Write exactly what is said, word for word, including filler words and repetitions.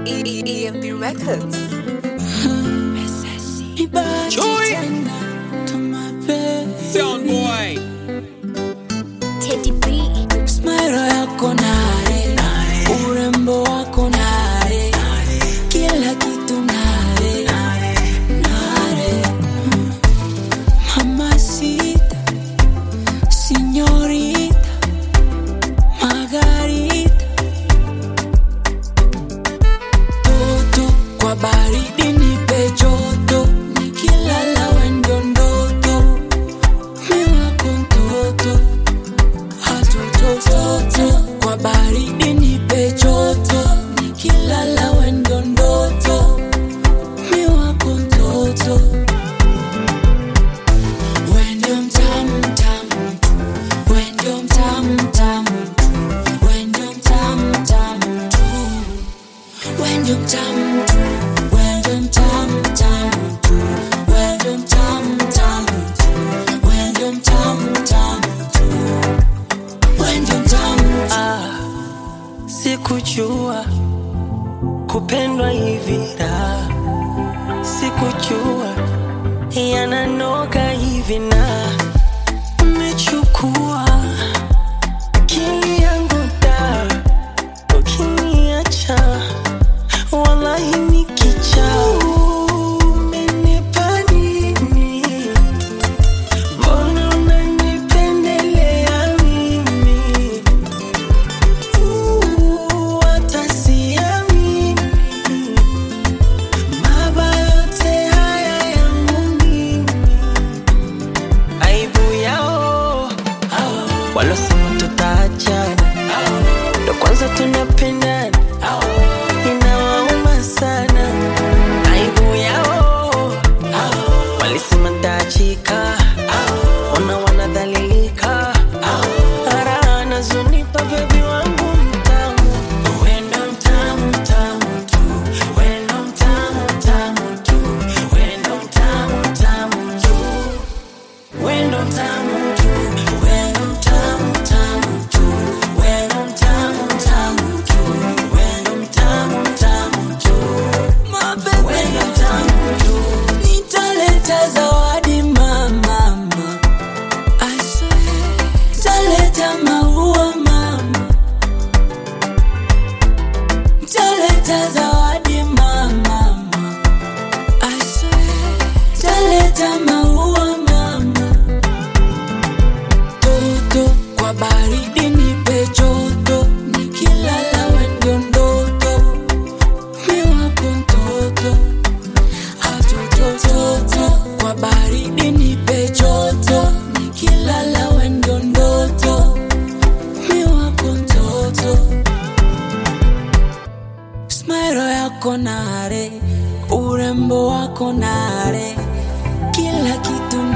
E M B Records. Chewy Sound Boy Teddy B. Smile yako nare, urembo wako nare, kila kitu nare, nare. Mamacita, señorita, Margarita. Toto kwa baridi nipe joto, nikilala wendo ndoto, miwa kontoto. Toto kwa baridi nipe joto, nikilala wendo ndoto, mi wako mtoto. Wendo mtamu mtamu tu, wendo mtamu mtamu tu, wendo mtamu mtamu tu, wendo mtamu tu, wendo mtamu mtamu tu, wendo mtamu mtamu tu, wendo mtamu mtamu tu. Ah, sikujua kupendwa hivi raha, sikujua yananoga hivi na umechukua akili yangu da, ukiniacha wallahi nikicha. Umenipa nini? Mbona unanipendelea mimi? Walosema tutaachana, ndo kwanza tunapendana, inawauma sana. Aibu yao, walisema nitaachika, ona wanadhalilika. Raha nazonipa baby wangu mtamu, wendo mtamu mtamu tu, wendo mtamu mtamu tu, wendo mtamu mtamu tu, wendo mtamu tu, wendo mtamu mtamu tu, wendo mtamu mtamu tu, wendo mtamu mtamu tu, My baby, wendo mtamu tu. nitaleta zawadi mama, I swear. Nitaleta maua mama, nitaleta zawadi mama, I swear. Nitaleta maua mama. Toto kwa baridi nipe joto, nikilala wendo ndoto, mi wako mtoto. Atotototo kwa baridi nipe joto, nikilala wendo ndoto, mi wako mtoto. Smile yako nare, urembo wako nare, kila kitu